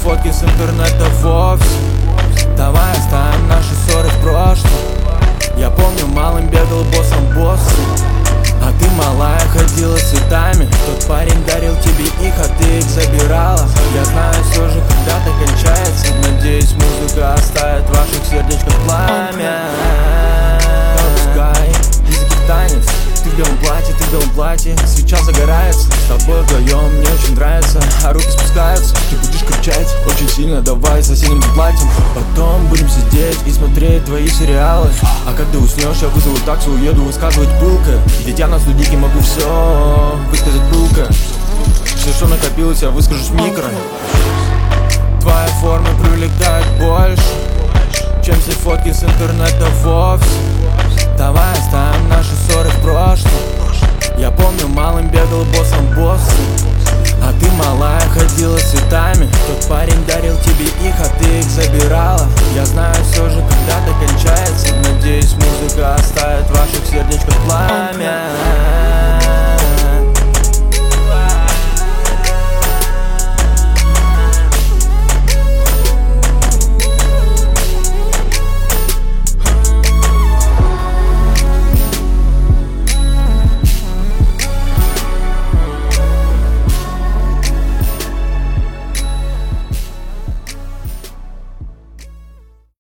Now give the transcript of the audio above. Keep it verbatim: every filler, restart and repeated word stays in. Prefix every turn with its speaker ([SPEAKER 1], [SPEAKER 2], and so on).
[SPEAKER 1] фотки с интернета вовсе. Давай оставим наши ссоры в прошлом. Я помню, малым бегал боссом боссы, а ты, малая, ходила цветами. Тот парень дарил тебе их, а ты их забирала. Я знаю, все же когда-то кончается. Надеюсь, музыка оставит в ваших сердечках пламя. Пускай языки танец. Ты в белом платье, ты в белом платье. Свеча загорается, с тобой вдвоем мне очень нравится. А руки спускаются, ты будешь кричать очень сильно. Давай соседям заплатим. Потом будем сидеть и смотреть твои сериалы. А когда уснешь, я вызову такси, уеду высказывать пылко. Ведь я на студийке могу все высказать пылко. Все, что накопилось, я выскажу с микро. Твоя форма привлекает больше, чем все фотки с интернета вовсе. Давай оставим наши ссоры в прошлом. Я помню, малым бегал боссом боссы, а ты, малая, ходила цветами. Тот парень дарил тебе их, а ты их забирала. Я знаю, все же когда-то кончается. Надеюсь, музыка оставит в ваших сердечках пламя.